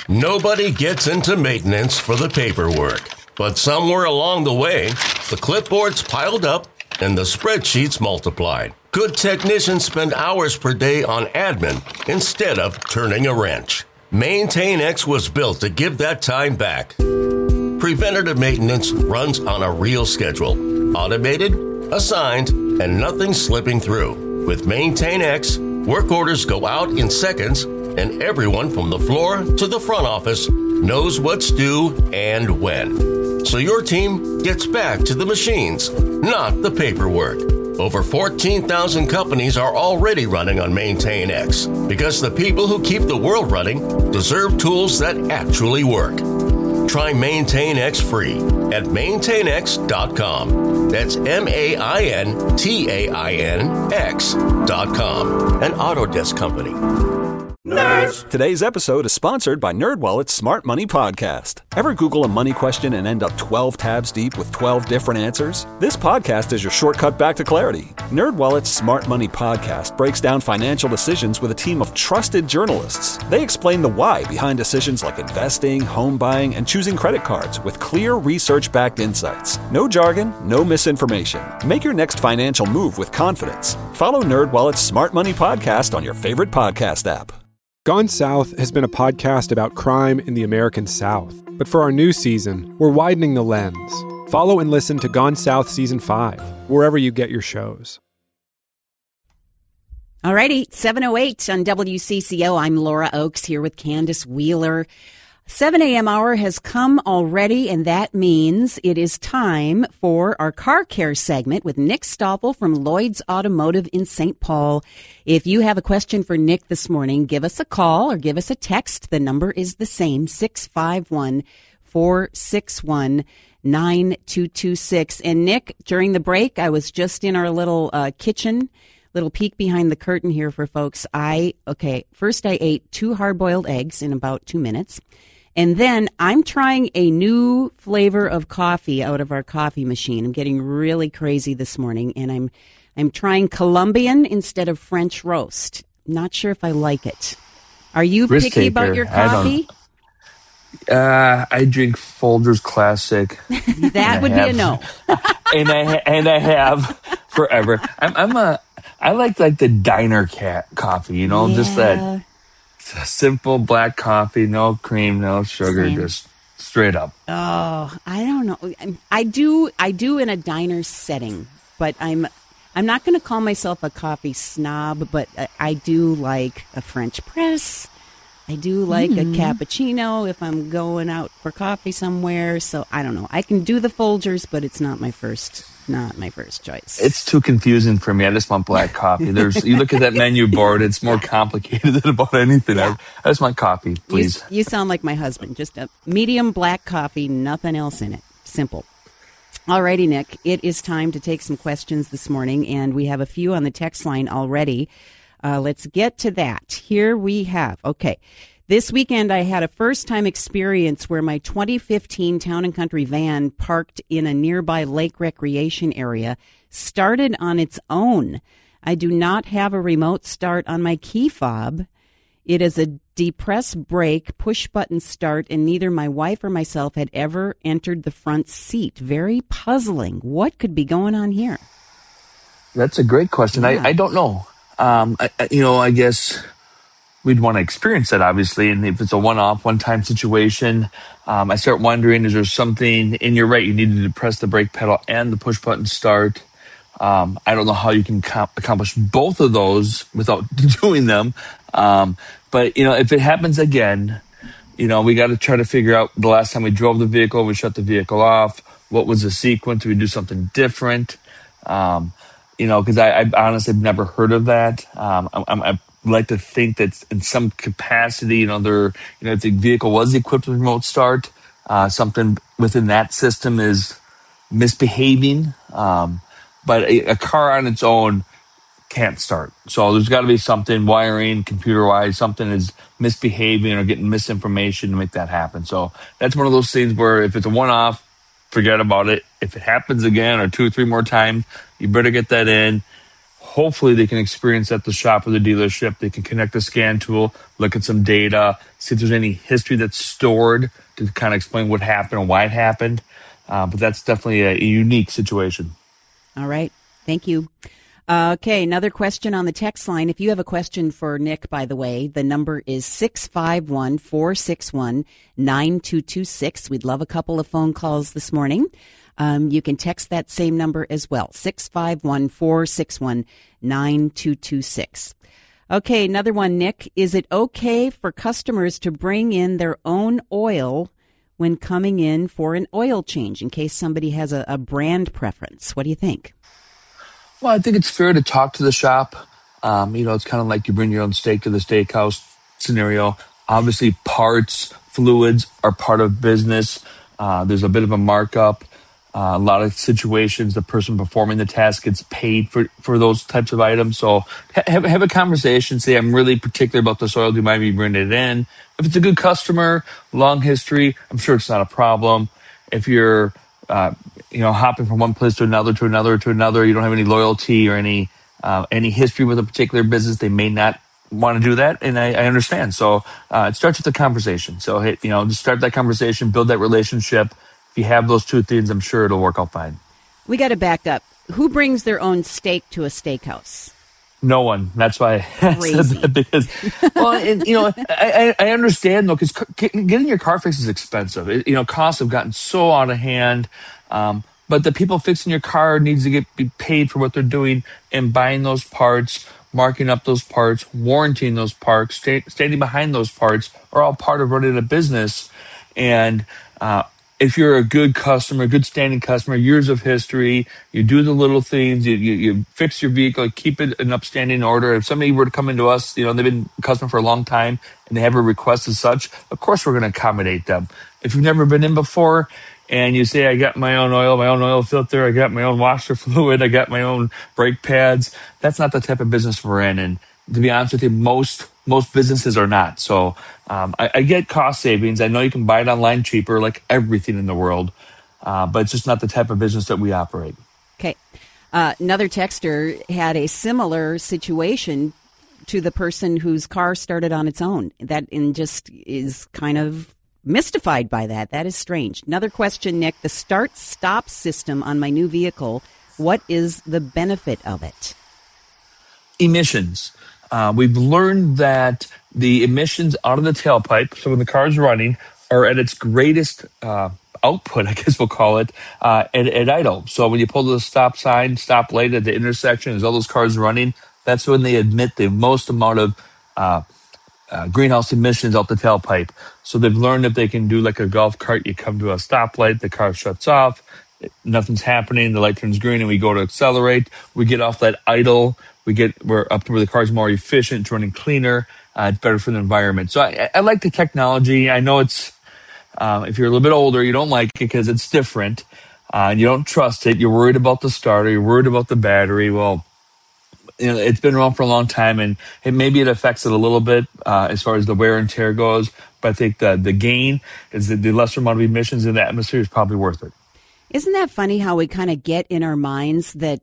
Nobody gets into maintenance for the paperwork. But somewhere along the way, the clipboards piled up and the spreadsheets multiplied. Good technicians spend hours per day on admin instead of turning a wrench. MaintainX was built to give that time back. Preventative maintenance runs on a real schedule. Automated, assigned, and nothing slipping through. With MaintainX, work orders go out in seconds, and everyone from the floor to the front office knows what's due and when. So your team gets back to the machines, not the paperwork. Over 14,000 companies are already running on MaintainX because the people who keep the world running deserve tools that actually work. Try MaintainX free at maintainx.com. That's MaintainX.com. An Autodesk company. Nerds! Today's episode is sponsored by NerdWallet's Smart Money Podcast. Ever Google a money question and end up 12 tabs deep with 12 different answers? This podcast is your shortcut back to clarity. NerdWallet's Smart Money Podcast breaks down financial decisions with a team of trusted journalists. They explain the why behind decisions like investing, home buying, and choosing credit cards with clear research-backed insights. No jargon, no misinformation. Make your next financial move with confidence. Follow NerdWallet's Smart Money Podcast on your favorite podcast app. Gone South has been a podcast about crime in the American South. But for our new season, we're widening the lens. Follow and listen to Gone South Season 5, wherever you get your shows. All righty, 7:08 on WCCO. I'm Laura Oakes here with Candace Wheeler. 7 a.m. hour has come already, and that means it is time for our car care segment with Nick Stoffel from Lloyd's Automotive in St. Paul. If you have a question for Nick this morning, give us a call or give us a text. The number is the same, 651-461-9226. And Nick, during the break, I was just in our little kitchen, little peek behind the curtain here for folks. First I ate 2 hard-boiled eggs in about 2 minutes. And then I'm trying a new flavor of coffee out of our coffee machine. I'm getting really crazy this morning, and I'm trying Colombian instead of French roast. Not sure if I like it. Are you picky about your coffee? I drink Folgers Classic. That would be a no. and I have forever. I like the diner coffee, you know, just that simple black coffee, no cream, no sugar, just straight up. Oh, I don't know. I do in a diner setting, but I'm not going to call myself a coffee snob, but I do like a French press. I do like a cappuccino if I'm going out for coffee somewhere. So I don't know. I can do the Folgers, but it's not my first choice. It's too confusing for me. I just want black coffee. You look at that menu board, it's more complicated than about anything. Yeah. I just want coffee, please. You sound like my husband. Just a medium black coffee, nothing else in it. Simple. All righty, Nick. It is time to take some questions this morning, and we have a few on the text line already. Let's get to that. Here we have. Okay. This weekend, I had a first-time experience where my 2015 Town & Country van parked in a nearby lake recreation area started on its own. I do not have a remote start on my key fob. It is a depress brake, push-button start, and neither my wife or myself had ever entered the front seat. Very puzzling. What could be going on here? That's a great question. Yeah. I don't know. I guess we'd want to experience that, obviously. And if it's a one-time situation, I start wondering, is there something, and you're right, you needed to press the brake pedal and the push button start. I don't know how you can accomplish both of those without doing them. But, if it happens again, we got to try to figure out the last time we drove the vehicle, we shut the vehicle off. What was the sequence? Did we do something different? Because I honestly have never heard of that. I like to think that in some capacity, if the vehicle was equipped with remote start, something within that system is misbehaving. But a car on its own can't start. So there's got to be something wiring, computer-wise, something is misbehaving or getting misinformation to make that happen. So that's one of those things where if it's a one-off, forget about it. If it happens again or 2 or 3 more times, you better get that in. hopefully they can experience at the shop or the dealership. They can connect the scan tool, look at some data, see if there's any history that's stored to kind of explain what happened and why it happened. But that's definitely a unique situation. All right. Thank you. Okay, another question on the text line. If you have a question for Nick, by the way, the number is 651-461-9226. We'd love a couple of phone calls this morning. You can text that same number as well, 651-461-9226. Okay, another one, Nick. Is it okay for customers to bring in their own oil when coming in for an oil change in case somebody has a brand preference? What do you think? Well, I think it's fair to talk to the shop. It's kind of like you bring your own steak to the steakhouse scenario. Obviously, parts, fluids are part of business. There's a bit of a markup. A lot of situations, the person performing the task gets paid for those types of items. So have a conversation. Say, I'm really particular about this oil. Do you mind me bringing it in? If it's a good customer, long history, I'm sure it's not a problem. If you're hopping from one place to another, you don't have any loyalty or any history with a particular business, they may not want to do that, and I understand. So it starts with the conversation. So just start that conversation, build that relationship. If you have those two things, I'm sure it'll work out fine. We got to back up. Who brings their own steak to a steakhouse? No one. That's why I said that, because, I understand though, because getting your car fixed is expensive. Costs have gotten so out of hand. But the people fixing your car needs to be paid for what they're doing and buying those parts, marking up those parts, warranting those parts, standing behind those parts are all part of running a business. And if you're a good customer, good standing customer, years of history, you do the little things, you fix your vehicle, keep it in upstanding order. If somebody were to come into us, they've been a customer for a long time and they have a request as such, of course we're going to accommodate them. If you've never been in before and you say, I got my own oil filter, I got my own washer fluid, I got my own brake pads, that's not the type of business we're in. And to be honest with you, most businesses are not. So I get cost savings. I know you can buy it online cheaper, like everything in the world, but it's just not the type of business that we operate. Okay. Another texter had a similar situation to the person whose car started on its own. That just is kind of mystified by that. That is strange. Another question, Nick. The start-stop system on my new vehicle, what is the benefit of it? Emissions. We've learned that the emissions out of the tailpipe, so when the car's running, are at its greatest output, I guess we'll call it, at idle. So when you pull the stop sign, stop light at the intersection, as all those cars running, that's when they emit the most amount of greenhouse emissions out the tailpipe. So they've learned if they can do like a golf cart, you come to a stoplight, the car shuts off, nothing's happening, the light turns green, and we go to accelerate. We get off that idle. We're up to where the car's more efficient, it's running cleaner, it's better for the environment. So I like the technology. I know it's, if you're a little bit older, you don't like it because it's different, and you don't trust it. You're worried about the starter, you're worried about the battery. Well, it's been around for a long time, and maybe it affects it a little bit as far as the wear and tear goes. But I think the gain is the lesser amount of emissions in the atmosphere is probably worth it. Isn't that funny how we kind of get in our minds that,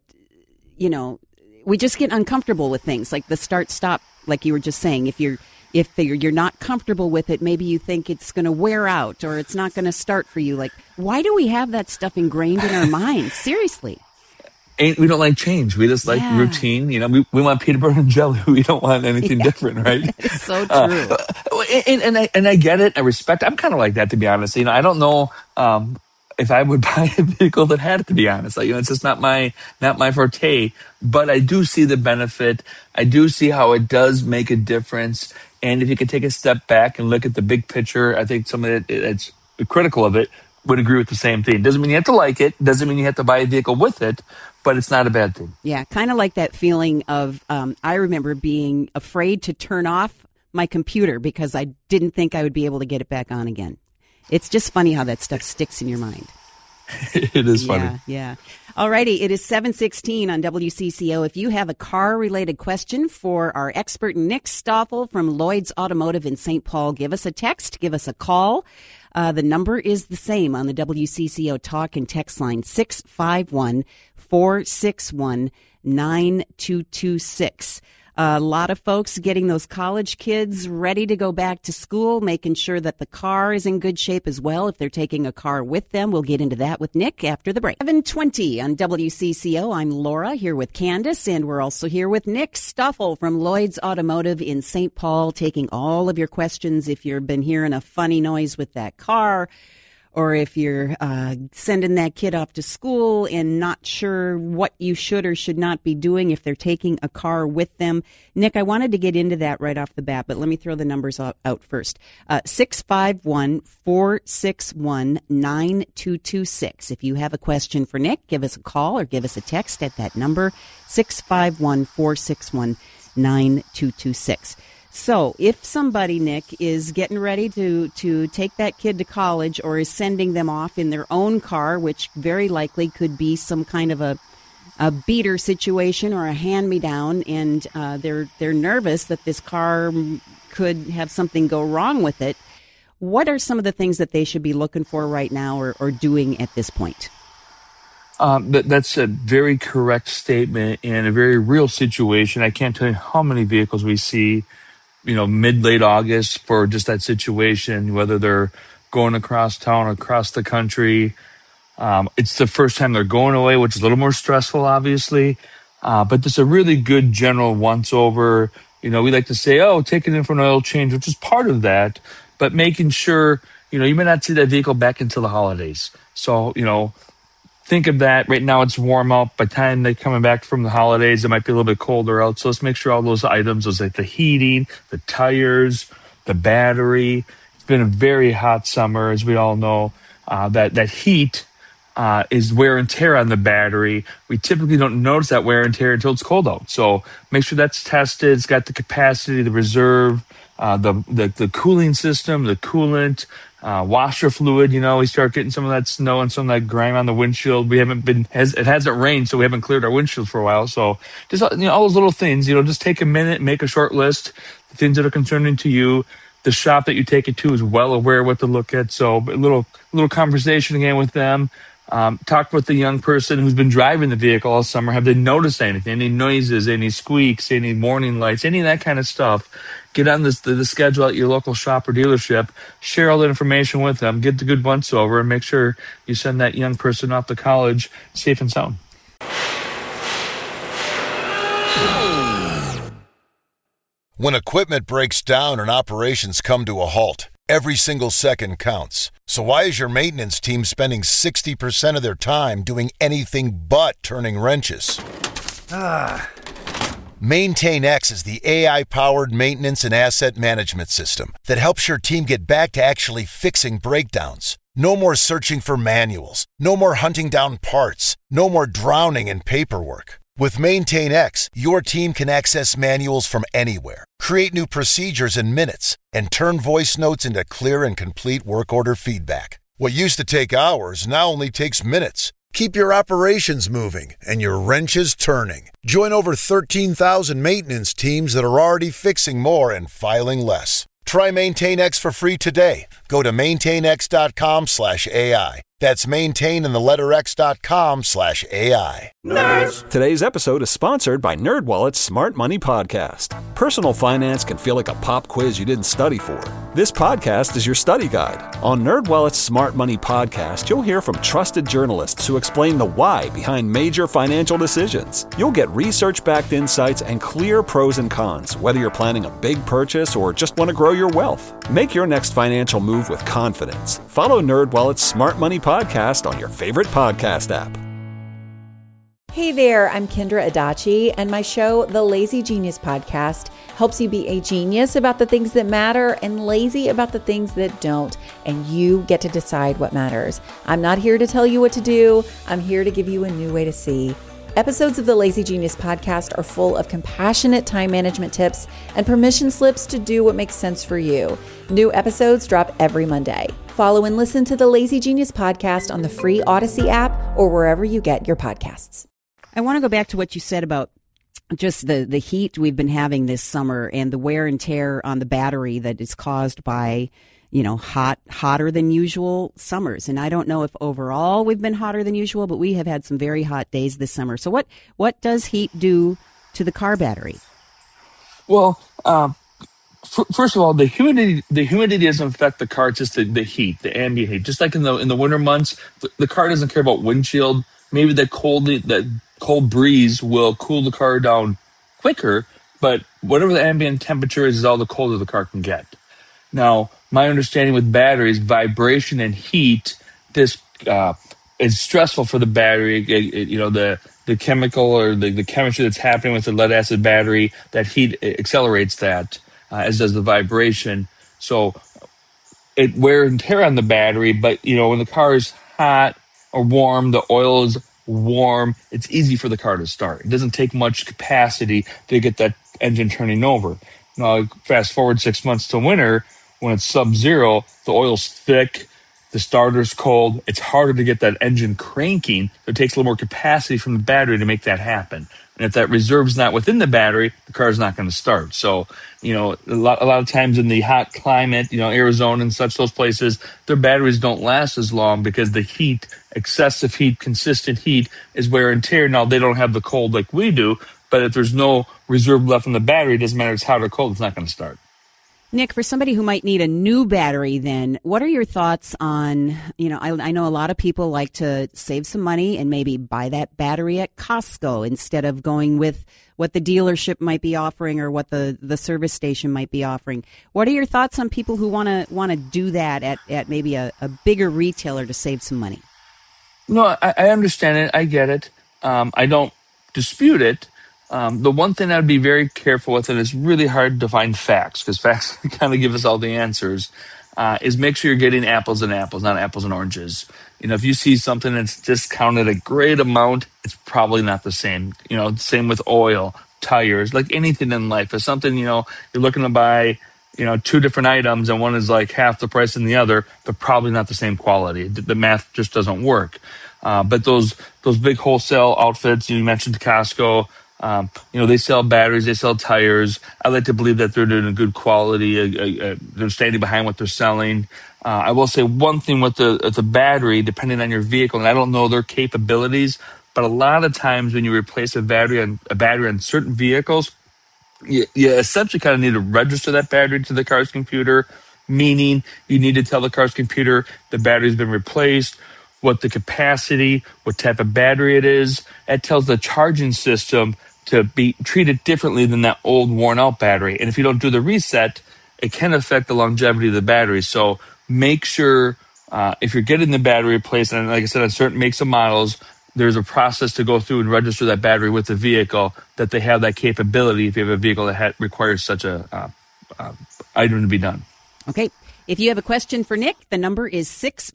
we just get uncomfortable with things like the start-stop, like you were just saying. If you're not comfortable with it, maybe you think it's going to wear out or it's not going to start for you. Like, why do we have that stuff ingrained in our minds? Seriously. We don't like change. We just like routine. We want peanut butter and jelly. We don't want anything different, right? It's so true. And I get it. I respect it. I'm kind of like that, to be honest. I don't know if I would buy a vehicle that had it, to be honest. It's just not my forte. But I do see the benefit. I do see how it does make a difference. And if you could take a step back and look at the big picture, I think somebody that's critical of it would agree with the same thing. Doesn't mean you have to like it. Doesn't mean you have to buy a vehicle with it. But it's not a bad thing. Yeah, kind of like that feeling of, I remember being afraid to turn off my computer because I didn't think I would be able to get it back on again. It's just funny how that stuff sticks in your mind. It is funny. Yeah. All righty. It is 7:16 on WCCO. If you have a car-related question for our expert Nick Stoffel from Lloyd's Automotive in St. Paul, give us a text, give us a call. The number is the same on the WCCO talk and text line, 651-461-9226. 651-461-9226. A lot of folks getting those college kids ready to go back to school, making sure that the car is in good shape as well if they're taking a car with them. We'll get into that with Nick after the break. 7:20 on WCCO. I'm Laura here with Candace, and we're also here with Nick Stuffle from Lloyd's Automotive in St. Paul, taking all of your questions if you've been hearing a funny noise with that car, or if you're sending that kid off to school and not sure what you should or should not be doing if they're taking a car with them. Nick, I wanted to get into that right off the bat, but let me throw the numbers out first. 651-461-9226. If you have a question for Nick, give us a call or give us a text at that number, 651-461-9226. So if somebody, Nick, is getting ready to take that kid to college or is sending them off in their own car, which very likely could be some kind of a beater situation or a hand-me-down, and they're nervous that this car could have something go wrong with it, what are some of the things that they should be looking for right now or doing at this point? That's a very correct statement and a very real situation. I can't tell you how many vehicles we see, mid-late August for just that situation, whether they're going across town, across the country. It's the first time they're going away, which is a little more stressful, obviously. But just a really good general once-over. We like to say, take it in for an oil change, which is part of that. But making sure, you may not see that vehicle back until the holidays. So, think of that. Right now it's warm out. By the time they're coming back from the holidays, it might be a little bit colder out. So let's make sure all those items, those like the heating, the tires, the battery. It's been a very hot summer, as we all know. That heat is wear and tear on the battery. We typically don't notice that wear and tear until it's cold out. So make sure that's tested. It's got the capacity, the reserve, the cooling system, the coolant, washer fluid. We start getting some of that snow and some of that grime on the windshield. It hasn't rained, so we haven't cleared our windshield for a while. So just, all those little things, just take a minute, make a short list, the things that are concerning to you. The shop that you take it to is well aware of what to look at. So a little conversation again with them. Talk with the young person who's been driving the vehicle all summer. Have they noticed anything? Any noises, any squeaks, any warning lights, any of that kind of stuff? Get on the schedule at your local shop or dealership. Share all that information with them. Get the good once over and make sure you send that young person off to college safe and sound. When equipment breaks down and operations come to a halt, every single second counts. So why is your maintenance team spending 60% of their time doing anything but turning wrenches? MaintainX is the AI-powered maintenance and asset management system that helps your team get back to actually fixing breakdowns. No more searching for manuals. No more hunting down parts. No more drowning in paperwork. With MaintainX, your team can access manuals from anywhere, create new procedures in minutes, and turn voice notes into clear and complete work order feedback. What used to take hours now only takes minutes. Keep your operations moving and your wrenches turning. Join over 13,000 maintenance teams that are already fixing more and filing less. Try MaintainX for free today. Go to maintainx.com/AI. That's maintain and the letter x.com/AI. Nerds! Today's episode is sponsored by NerdWallet's Smart Money Podcast. Personal finance can feel like a pop quiz you didn't study for. This podcast is your study guide. On NerdWallet's Smart Money Podcast, you'll hear from trusted journalists who explain the why behind major financial decisions. You'll get research-backed insights and clear pros and cons, whether you're planning a big purchase or just want to grow your wealth. Make your next financial move with confidence. Follow NerdWallet's Smart Money Podcast on your favorite podcast app. Hey there, I'm Kendra Adachi, and my show, The Lazy Genius Podcast, helps you be a genius about the things that matter and lazy about the things that don't, and you get to decide what matters. I'm not here to tell you what to do. I'm here to give you a new way to see. Episodes of the Lazy Genius Podcast are full of compassionate time management tips and permission slips to do what makes sense for you. New episodes drop every Monday. Follow and listen to the Lazy Genius Podcast on the free Odyssey app or wherever you get your podcasts. I want to go back to what you said about just the heat we've been having this summer and the wear and tear on the battery that is caused by, hotter than usual summers. And I don't know if overall we've been hotter than usual, but we have had some very hot days this summer. So what does heat do to the car battery? Well, first of all, the humidity doesn't affect the car. It's just the heat, the ambient heat. Just like in the winter months, the car doesn't care about windshield. Maybe that cold breeze will cool the car down quicker, but whatever the ambient temperature is all the colder the car can get. Now, my understanding with batteries, vibration and heat, this is stressful for the battery. The chemical or the chemistry that's happening with the lead acid battery, that heat accelerates that, as does the vibration. So it wear and tear on the battery, but when the car is hot or warm, the oil is warm, it's easy for the car to start. It doesn't take much capacity to get that engine turning over. Now, fast forward 6 months to winter, when it's sub-zero, the oil's thick, the starter's cold, it's harder to get that engine cranking. So it takes a little more capacity from the battery to make that happen. And if that reserve's not within the battery, the car's not going to start. So, a lot of times in the hot climate, Arizona and such, those places, their batteries don't last as long because the heat, excessive heat, consistent heat is wear and tear. Now, they don't have the cold like we do, but if there's no reserve left in the battery, it doesn't matter if it's hot or cold, it's not going to start. Nick, for somebody who might need a new battery then, what are your thoughts on, I know a lot of people like to save some money and maybe buy that battery at Costco instead of going with what the dealership might be offering or what the service station might be offering. What are your thoughts on people who want to do that at maybe a bigger retailer to save some money? No, I understand it. I get it. I don't dispute it. The one thing I'd be very careful with, and it's really hard to find facts, because facts kind of give us all the answers, is make sure you're getting apples and apples, not apples and oranges. If you see something that's discounted a great amount, it's probably not the same. Same with oil, tires, like anything in life. If something, you're looking to buy, two different items and one is like half the price than the other, they're probably not the same quality. The math just doesn't work. But those big wholesale outfits, you mentioned Costco, they sell batteries, they sell tires. I like to believe that they're doing a good quality. They're standing behind what they're selling. I will say one thing with the battery, depending on your vehicle, and I don't know their capabilities, but a lot of times when you replace a battery on certain vehicles, you essentially kind of need to register that battery to the car's computer, meaning you need to tell the car's computer the battery's been replaced, what the capacity, what type of battery it is. It tells the charging system to be treated differently than that old worn out battery. And if you don't do the reset, it can affect the longevity of the battery. So make sure if you're getting the battery replaced, and like I said, on certain makes and models, there's a process to go through and register that battery with the vehicle, that they have that capability if you have a vehicle that requires such a item to be done. Okay. If you have a question for Nick, the number is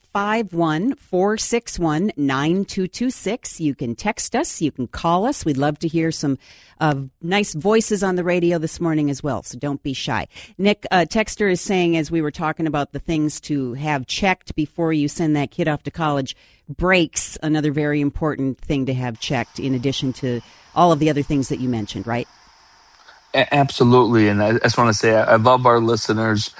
651-461-9226. You can text us. You can call us. We'd love to hear some nice voices on the radio this morning as well, so don't be shy. Nick, texter is saying, as we were talking about the things to have checked before you send that kid off to college, brakes, another very important thing to have checked in addition to all of the other things that you mentioned, right? Absolutely. And I just want to say I love our listeners.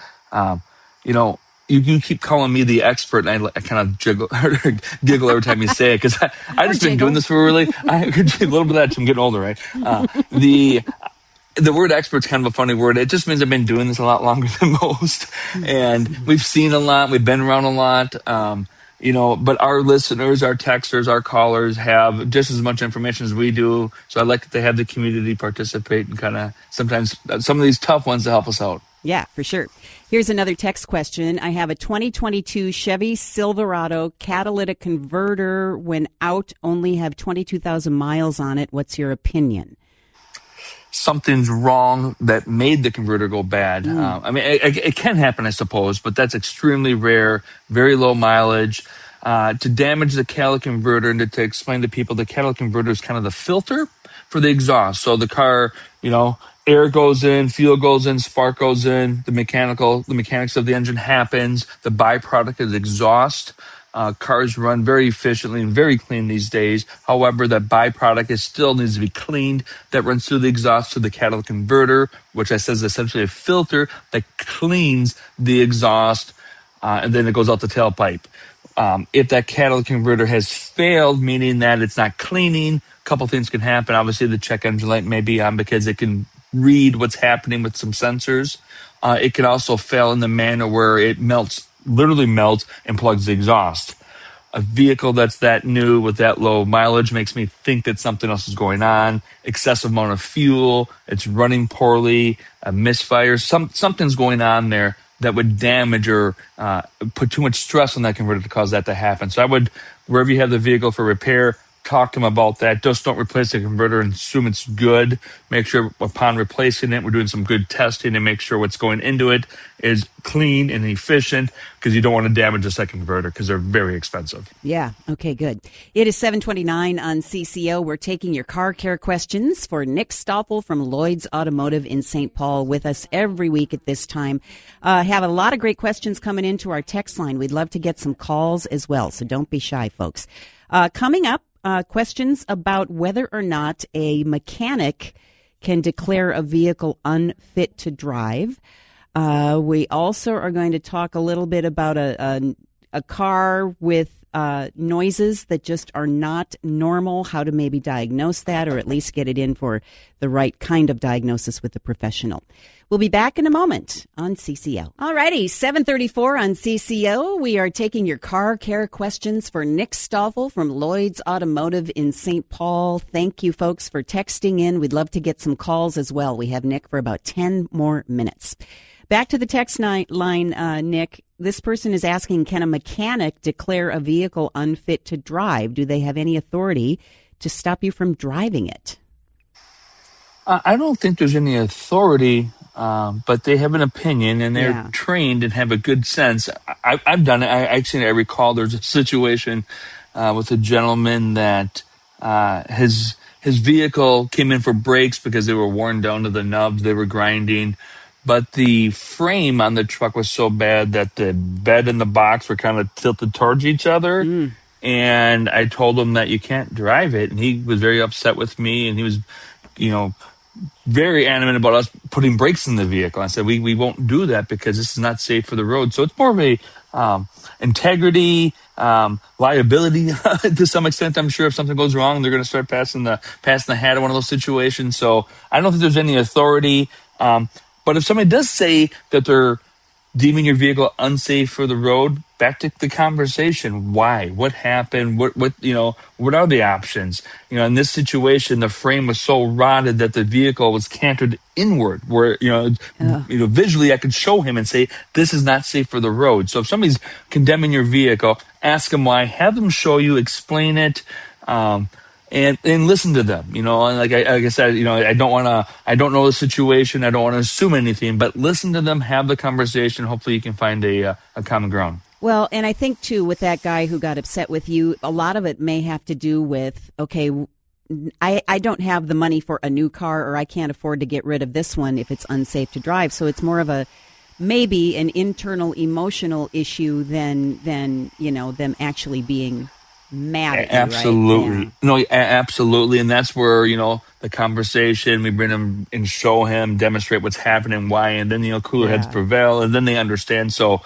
You keep calling me the expert, and I kind of giggle every time you say it, because I just been doing this for a little bit of that. I'm getting older, right? The word expert's kind of a funny word. It just means I've been doing this a lot longer than most, and we've seen a lot. We've been around a lot. But our listeners, our texters, our callers have just as much information as we do. So I like that they have the community participate and kind of sometimes some of these tough ones to help us out. Yeah, for sure. Here's another text question. I have a 2022 Chevy Silverado catalytic converter. When out, only have 22,000 miles on it. What's your opinion? Something's wrong that made the converter go bad. It can happen, I suppose, but that's extremely rare, very low mileage. To damage the catalytic converter, and to explain to people, the catalytic converter is kind of the filter for the exhaust. So the car, air goes in, fuel goes in, spark goes in, the mechanics of the engine happens. The byproduct is exhaust. Cars run very efficiently and very clean these days. However, that byproduct still needs to be cleaned. That runs through the exhaust to the catalytic converter, which I said is essentially a filter that cleans the exhaust, and then it goes out the tailpipe. If that catalytic converter has failed, meaning that it's not cleaning, a couple things can happen. Obviously, the check engine light may be on because it can read what's happening with some sensors. It can also fail in the manner where it literally melts and plugs the exhaust. A vehicle that's that new with that low mileage makes me think that something else is going on. Excessive amount of fuel, it's running poorly, a misfire, something's going on there that would damage or put too much stress on that converter to cause that to happen. So I would, wherever you have the vehicle for repair, talk to them about that. Just don't replace the converter and assume it's good. Make sure upon replacing it, we're doing some good testing to make sure what's going into it is clean and efficient, because you don't want to damage the second converter because they're very expensive. Yeah. Okay, good. It is 7:29 on CCO. We're taking your car care questions for Nick Stoffel from Lloyd's Automotive in St. Paul, with us every week at this time. Have a lot of great questions coming into our text line. We'd love to get some calls as well, so don't be shy, folks. Coming up, questions about whether or not a mechanic can declare a vehicle unfit to drive. We also are going to talk a little bit about a car with noises that just are not normal, how to maybe diagnose that, or at least get it in for the right kind of diagnosis with a professional. We'll be back in a moment on CCO. Alrighty, 7:34 on CCO. We are taking your car care questions for Nick Stoffel from Lloyd's Automotive in St. Paul. Thank you, folks, for texting in. We'd love to get some calls as well. We have Nick for about 10 more minutes. Back to the text line, Nick. This person is asking, can a mechanic declare a vehicle unfit to drive? Do they have any authority to stop you from driving it? I don't think there's any authority, but they have an opinion, and they're trained and have a good sense. I've done it. I recall there's a situation with a gentleman that his vehicle came in for brakes because they were worn down to the nubs. They were grinding. But the frame on the truck was so bad that the bed and the box were kind of tilted towards each other. And I told him that you can't drive it. And he was very upset with me. And he was, very adamant about us putting brakes in the vehicle. I said, we won't do that because this is not safe for the road. So it's more of a integrity, liability to some extent. I'm sure if something goes wrong, they're going to start passing the hat in one of those situations. So I don't think there's any authority. But if somebody does say that they're deeming your vehicle unsafe for the road, back to the conversation. Why? What happened? What are the options? In this situation, the frame was so rotted that the vehicle was canted inward, where, visually I could show him and say, this is not safe for the road. So if somebody's condemning your vehicle, ask them why, have them show you, explain it, and listen to them, and like I said, I don't know the situation. I don't want to assume anything, but listen to them, have the conversation. Hopefully you can find a common ground. Well, and I think too, with that guy who got upset with you, a lot of it may have to do with, okay, I don't have the money for a new car, or I can't afford to get rid of this one if it's unsafe to drive. So it's more of maybe an internal emotional issue than them actually being mad at you, absolutely. Right? Yeah. No, absolutely. And that's where, the conversation, we bring him and show him, demonstrate what's happening, why, and then, cooler heads prevail, and then they understand. So,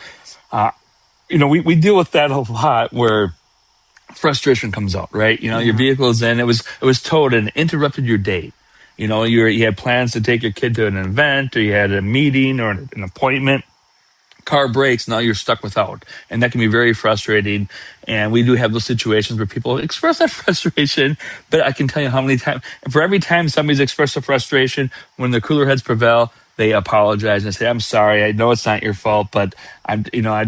we deal with that a lot where frustration comes out, right? Your vehicle is in, it was towed and interrupted your day. You had plans to take your kid to an event, or you had a meeting or an appointment. Car breaks, now you're stuck without. And that can be very frustrating. And we do have those situations where people express that frustration. But I can tell you how many times, for every time somebody's expressed a frustration, when the cooler heads prevail, they apologize and say, I'm sorry, I know it's not your fault, but I'm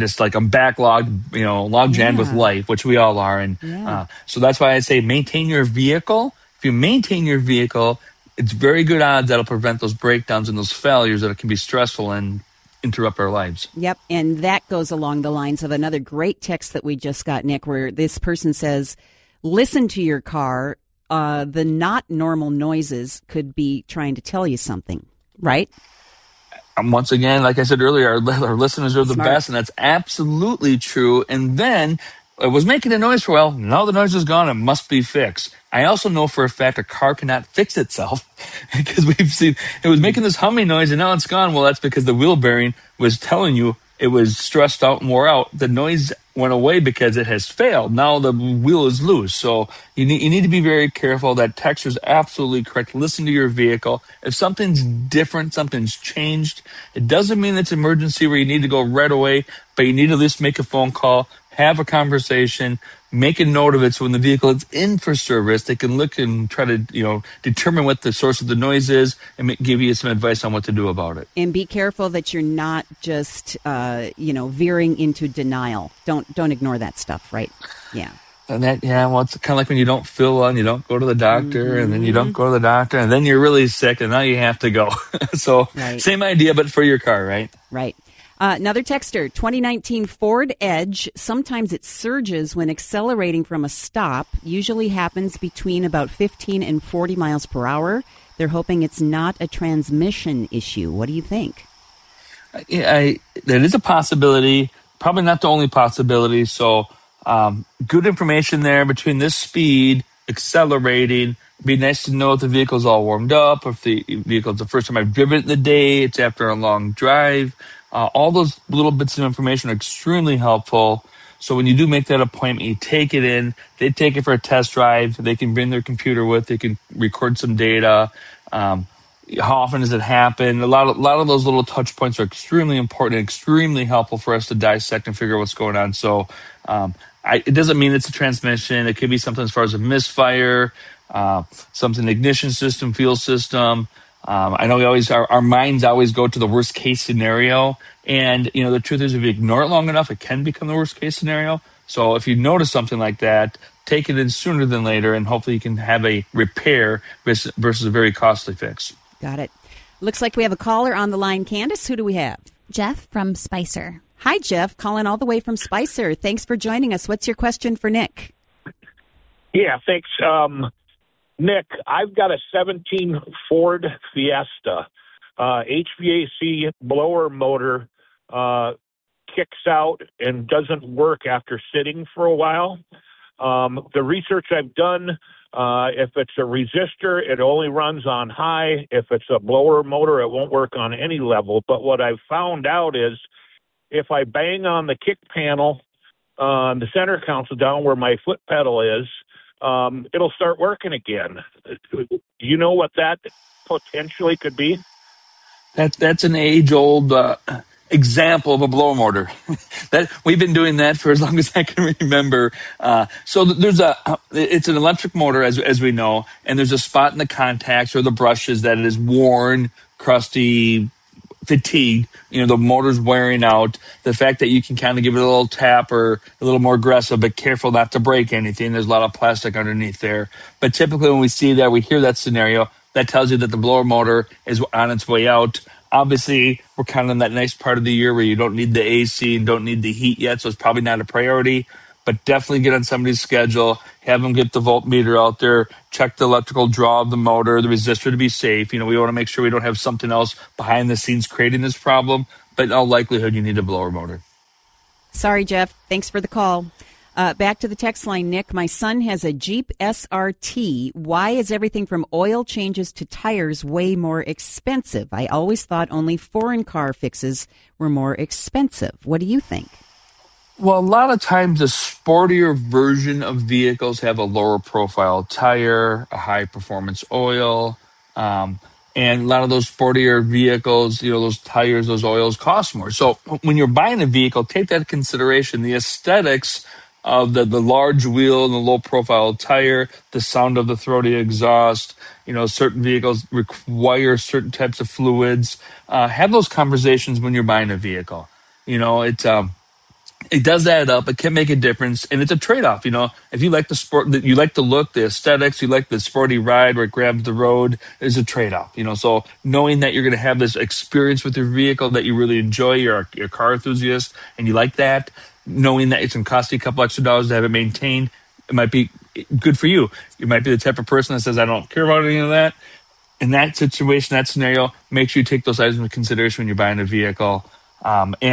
backlogged, log jammed with life, which we all are. And so that's why I say maintain your vehicle. If you maintain your vehicle, it's very good odds that'll prevent those breakdowns and those failures that can be stressful and interrupt our lives. Yep, and that goes along the lines of another great text that we just got, Nick, where this person says, listen to your car. The not normal noises could be trying to tell you something, right? Once again, like I said earlier, our listeners are the best, and that's absolutely true. And then it was making a noise for a while. Now the noise is gone. It must be fixed. I also know for a fact a car cannot fix itself because we've seen it was making this humming noise and now it's gone. Well, that's because the wheel bearing was telling you it was stressed out and wore out. The noise went away because it has failed. Now the wheel is loose. So you need to be very careful. That texture is absolutely correct. Listen to your vehicle. If something's different, something's changed, it doesn't mean it's an emergency where you need to go right away, but you need to at least make a phone call, have a conversation, make a note of it so when the vehicle is in for service, they can look and try to, determine what the source of the noise is and give you some advice on what to do about it. And be careful that you're not just, veering into denial. Don't ignore that stuff, right? Yeah. And it's kind of like when you don't feel well and you don't go to the doctor, and then you don't go to the doctor, and then you're really sick, and now you have to go. So right. Same idea, but for your car, right? Right. Another texter, 2019 Ford Edge. Sometimes it surges when accelerating from a stop. Usually happens between about 15 and 40 miles per hour. They're hoping it's not a transmission issue. What do you think? That is a possibility. Probably not the only possibility. So good information there between this speed, accelerating. It'd be nice to know if the vehicle's all warmed up, or if the vehicle's the first time I've driven it in the day, it's after a long drive. All those little bits of information are extremely helpful. So when you do make that appointment, you take it in, they take it for a test drive, they can bring their computer with, they can record some data. How often does it happen? A lot of those little touch points are extremely important, extremely helpful for us to dissect and figure out what's going on. So it doesn't mean it's a transmission. It could be something as far as a misfire, something ignition system, fuel system. I know our minds always go to the worst case scenario. And, the truth is if you ignore it long enough, it can become the worst case scenario. So if you notice something like that, take it in sooner than later, and hopefully you can have a repair versus a very costly fix. Got it. Looks like we have a caller on the line. Candace, who do we have? Jeff from Spicer. Hi, Jeff. Calling all the way from Spicer. Thanks for joining us. What's your question for Nick? Yeah, thanks. Nick, I've got a 17 Ford Fiesta. HVAC blower motor kicks out and doesn't work after sitting for a while. The research I've done, if it's a resistor, it only runs on high. If it's a blower motor, it won't work on any level. But what I've found out is if I bang on the kick panel, the center console down where my foot pedal is, it'll start working again. Do you know what that potentially could be? That's an age-old example of a blower motor. That we've been doing that for as long as I can remember. So it's an electric motor, as we know, and there's a spot in the contacts or the brushes that it is worn, crusty, fatigued. The motor's wearing out. The fact that you can kind of give it a little tap or a little more aggressive, but careful not to break anything. There's a lot of plastic underneath there. But typically when we see that, we hear that scenario, that tells you that the blower motor is on its way out. Obviously, we're kind of in that nice part of the year where you don't need the AC and don't need the heat yet, so it's probably not a priority. But definitely get on somebody's schedule, have them get the voltmeter out there, check the electrical draw of the motor, the resistor to be safe. We want to make sure we don't have something else behind the scenes creating this problem. But in all likelihood, you need a blower motor. Sorry, Jeff. Thanks for the call. Back to the text line, Nick. My son has a Jeep SRT. Why is everything from oil changes to tires way more expensive? I always thought only foreign car fixes were more expensive. What do you think? Well, a lot of times the sportier version of vehicles have a lower profile tire, a high performance oil, and a lot of those sportier vehicles, those tires, those oils cost more. So when you're buying a vehicle, take that into consideration. The aesthetics of the large wheel and the low profile tire, the sound of the throaty exhaust, certain vehicles require certain types of fluids. Have those conversations when you're buying a vehicle. It does add up. It can make a difference, and it's a trade-off. If you like the sport, you like the look, the aesthetics, you like the sporty ride where it grabs the road, is a trade-off. So knowing that you're going to have this experience with your vehicle that you really enjoy, you're a car enthusiast, and you like that, knowing that it's going to cost you a couple extra dollars to have it maintained, it might be good for you. You might be the type of person that says, I don't care about any of that. In that situation, that scenario, make sure you take those items into consideration when you're buying a vehicle. And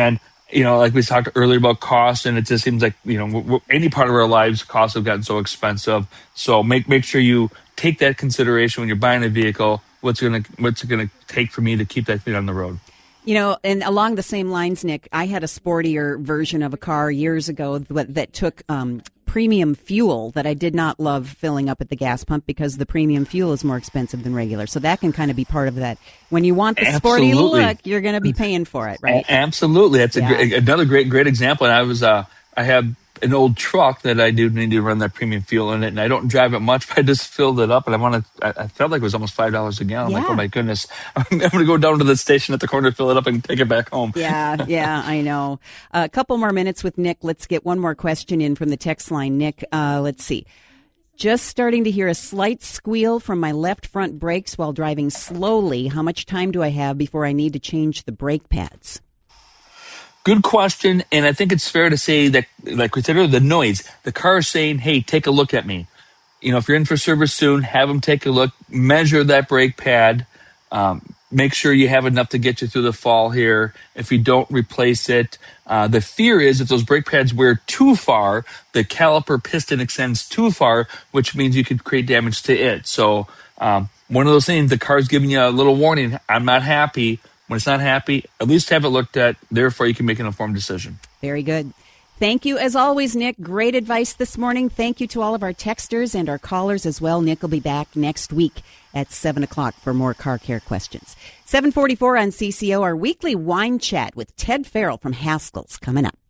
Like we talked earlier about cost, and it just seems like, any part of our lives, costs have gotten so expensive. So make sure you take that consideration when you're buying a vehicle. What's it gonna take for me to keep that thing on the road? And along the same lines, Nick, I had a sportier version of a car years ago that took premium fuel that I did not love filling up at the gas pump because the premium fuel is more expensive than regular. So that can kind of be part of that. When you want the sporty look, you're going to be paying for it, right? Absolutely. That's another great example. And I have an old truck that I do need to run that premium fuel in it, and I don't drive it much, but I just filled it up, and I felt like it was almost $5 a gallon. I'm like, oh my goodness, I'm going to go down to the station at the corner, fill it up, and take it back home. Yeah, I know. A couple more minutes with Nick. Let's get one more question in from the text line. Nick, let's see. Just starting to hear a slight squeal from my left front brakes while driving slowly. How much time do I have before I need to change the brake pads? Good question, and I think it's fair to say that, like we said earlier, the noise. The car is saying, hey, take a look at me. If you're in for service soon, have them take a look, measure that brake pad, make sure you have enough to get you through the fall here. If you don't, replace it. The fear is if those brake pads wear too far, the caliper piston extends too far, which means you could create damage to it. So one of those things, the car's giving you a little warning, I'm not happy. When it's not happy, at least have it looked at. Therefore, you can make an informed decision. Very good. Thank you, as always, Nick. Great advice this morning. Thank you to all of our texters and our callers as well. Nick will be back next week at 7 o'clock for more car care questions. 7:44 on CCO, our weekly wine chat with Ted Farrell from Haskell's coming up.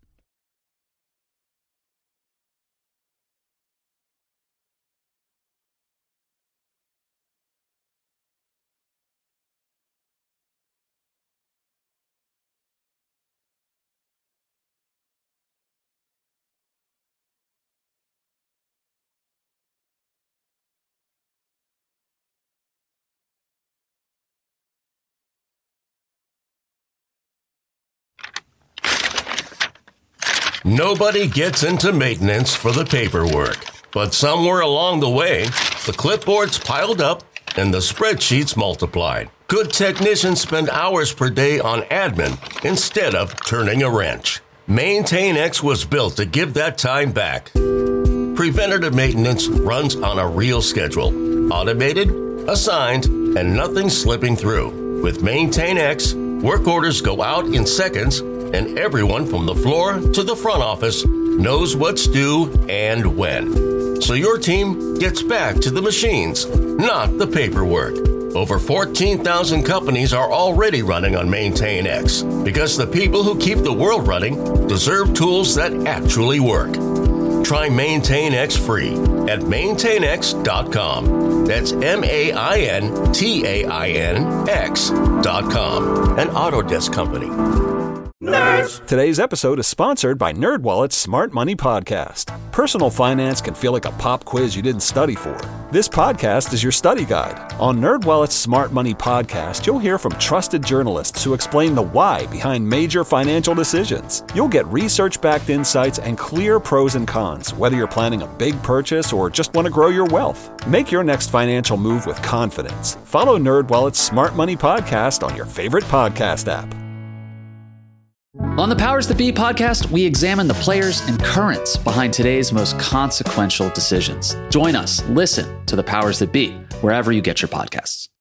Nobody gets into maintenance for the paperwork, but somewhere along the way, the clipboards piled up and the spreadsheets multiplied. Good technicians spend hours per day on admin instead of turning a wrench. MaintainX was built to give that time back. Preventative maintenance runs on a real schedule, automated, assigned, and nothing slipping through. With MaintainX, work orders go out in seconds, and everyone from the floor to the front office knows what's due and when. So your team gets back to the machines, not the paperwork. Over 14,000 companies are already running on MaintainX because the people who keep the world running deserve tools that actually work. Try MaintainX free at maintainx.com. That's MaintainX.com. An Autodesk company. Nerds. Today's episode is sponsored by NerdWallet's Smart Money Podcast. Personal finance can feel like a pop quiz you didn't study for. This podcast is your study guide. On NerdWallet's Smart Money Podcast, you'll hear from trusted journalists who explain the why behind major financial decisions. You'll get research-backed insights and clear pros and cons, whether you're planning a big purchase or just want to grow your wealth. Make your next financial move with confidence. Follow NerdWallet's Smart Money Podcast on your favorite podcast app. On the Powers That Be podcast, we examine the players and currents behind today's most consequential decisions. Join us, listen to the Powers That Be, wherever you get your podcasts.